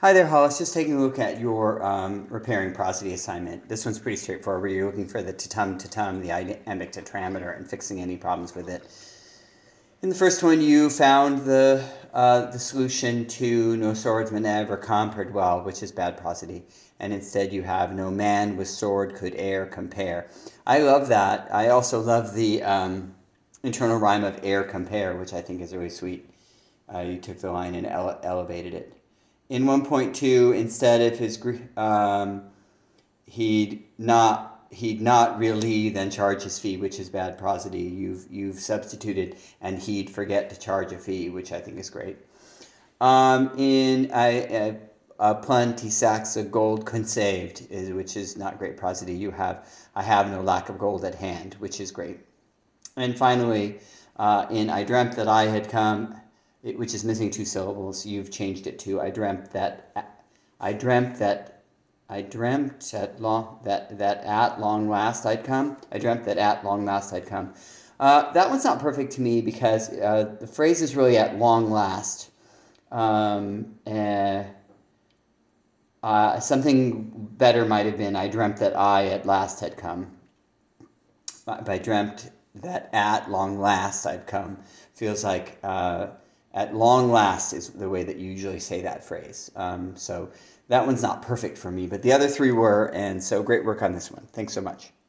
Hi there, Hollis. Just taking a look at your repairing prosody assignment. This one's pretty straightforward. You're looking for the tatum, the iambic tetrameter, and fixing any problems with it. In the first one, you found the solution to no swords Manev or compered well, which is bad prosody, and instead you have no man with sword could e'er compare. I love that. I also love the internal rhyme of e'er compare, which I think is really sweet. You took the line and elevated it. In 1.2, instead of his he'd not really then charge his fee, which is bad prosody. You've substituted and he'd forget to charge a fee, which I think is great. In plenty sacks of gold consaved, which is not great prosody. You have I have no lack of gold at hand, which is great. And finally, in I dreamt that I had come, which is missing two syllables, you've changed it to I dreamt that at long last I'd come. I dreamt that at long last I'd come. That one's not perfect to me because the phrase is really at long last. Something better might have been I dreamt that I at last had come. I dreamt that at long last I'd come. Feels like at long last is the way that you usually say that phrase. So that one's not perfect for me, but the other three were, and so great work on this one. Thanks so much.